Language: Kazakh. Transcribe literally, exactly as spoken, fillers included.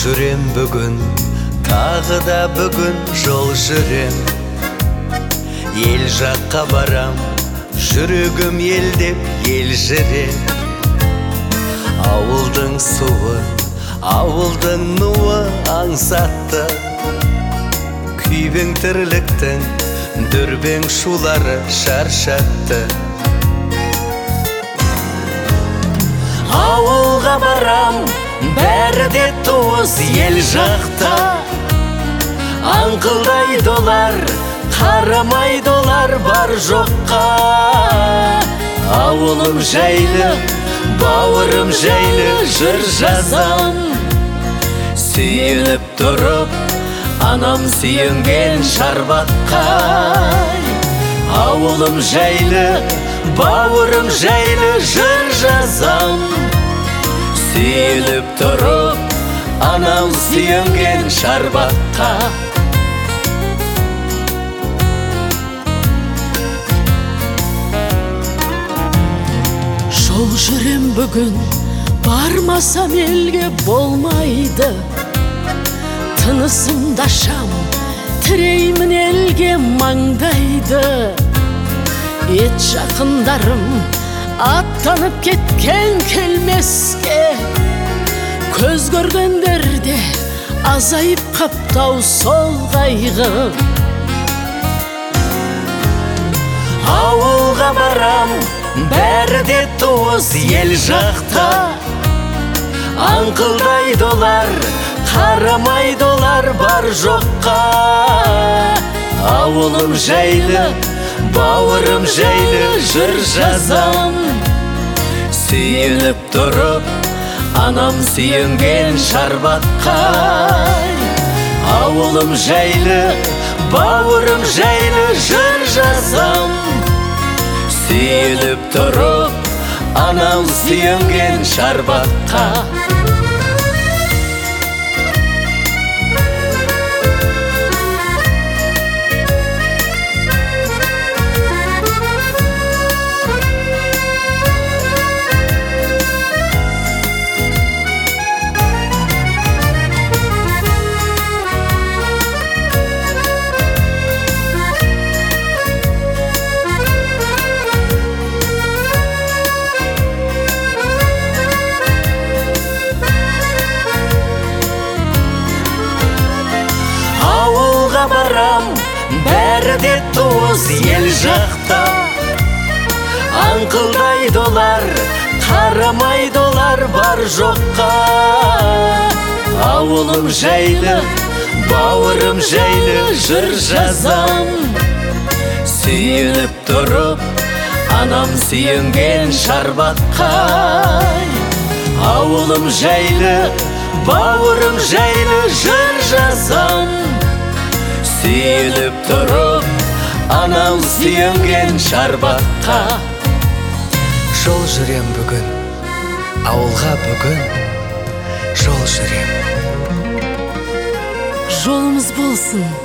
жүрем бүгін, тағы да бүгін жол жүрем. Ел жаққа барам, жүрегім елдеп елжірем. Ауылдың суы, ауылдың нуы аңсатты, күйбең тірліктің дүрбең шулары шаршатты. Ауылға барам, бәрі де туыс ел жақта. Аңқылдайды олар, қарамайды олар бар жоққа. Ауылым жайлы, бауырым жайлы жыр жазам. Сүйініп тұрып, анам сүйінген шарбаққа. Ауылым жайлы, бауырым жайлы жыр жазам. Сүйініп тұрып, анам сүйінген шарбаққа. Жол жүрем бүгін, бармасам елге болмайды. Тынысымда шам, тіреймін елге маңдайды. Ет жақындарым аттанып кеткен келмеске. Көз көргендерде азайып қаптау сол қайғы. Ауылға барам, бәрі де туыс ел жақта. Аңқылдайды олар, қарамайды олар бар жоққа. Ауылым жайлы, бауырым жайлы жыр жазам. Сүйініп тұрып, анам сүйінген шарбаққа. Ауылым жайлы, бауырым жайлы жыр жазам. Сүйініп тұрып, анам сүйінген шарбаққа. Барам, бәрі де туыс ел жақта. Аңқылдайды олар, қарамайды олар бар жоққа. Ауылым жайлы, бауырым жайлы жыр жазам. Сүйініп тұрып, анам сүйінген шарбаққа. Ауылым жайлы, бауырым жайлы жыр жазам. Сүйініп тұрып, анам сүйінген шарбаққа. Жол жүрем бүгін, ауылға бүгін жол жүрем. Жолымыз болсын